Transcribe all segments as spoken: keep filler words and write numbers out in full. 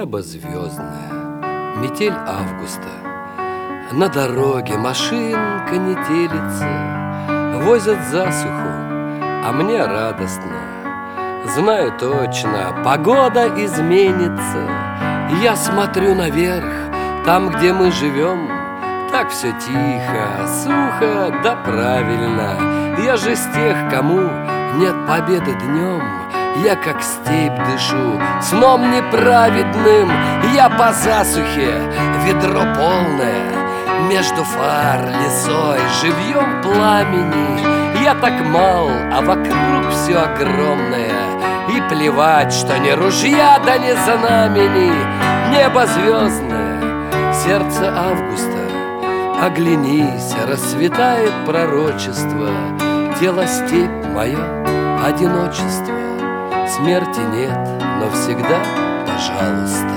Небо звездное, метель августа. На дороге машинка не телится, возят засуху, а мне радостно. Знаю точно, погода изменится. Я смотрю наверх, там, где мы живем, так все тихо, сухо, да правильно. Я же с тех, кому нет победы днем. Я как степь дышу, сном неправедным. Я по засухе, ведро полное, между фар, лесой, живьем пламени. Я так мал, а вокруг все огромное. И плевать, что ни ружья, да ни знамени. Небо звездное, сердце августа. Оглянись, расцветает пророчество. Тело степь мое, одиночество. Смерти нет, но всегда пожалуйста.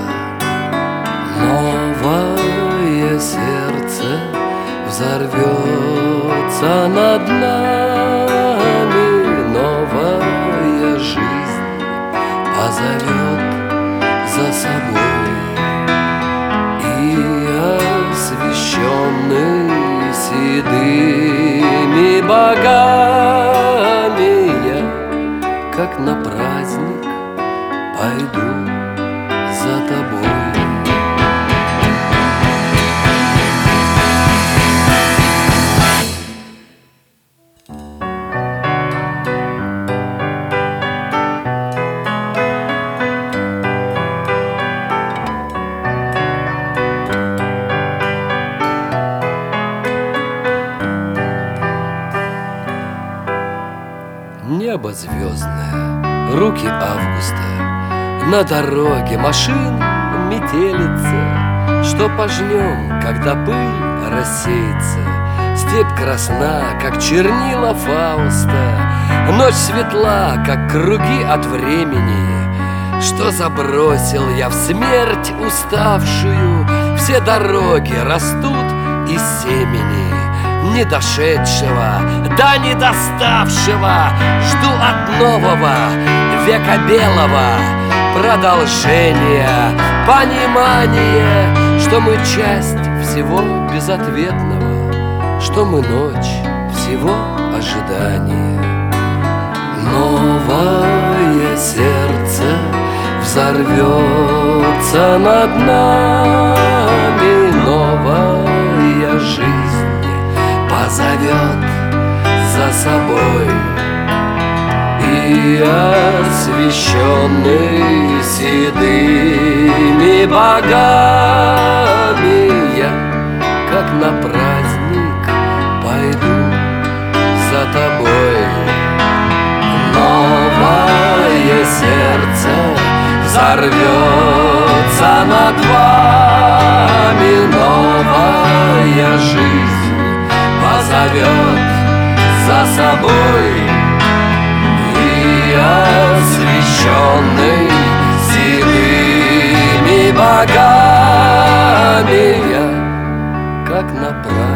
Новое сердце взорвется над нами. Новая жизнь позовет за собой. И освещенный седыми богами я, как на праздник, пойду за тобой. Небо звездное, руки августа. На дороге машин метелица. Что пожнем, когда пыль рассеется? Степь красна, как чернила Фауста. Ночь светла, как круги от времени. Что забросил я в смерть уставшую? Все дороги растут из семени не дошедшего, да не доставшего. Жду от нового века белого продолжения, понимания, что мы часть всего безответного, что мы ночь всего ожидания. Новое сердце взорвется над нами. Новая жизнь позовет за собой. И освещенный седыми богами я, как на праздник, пойду за тобой. Новое сердце взорвется над вами. Новая жизнь позовет за собой. И освещенный седыми богами я, как на праздник,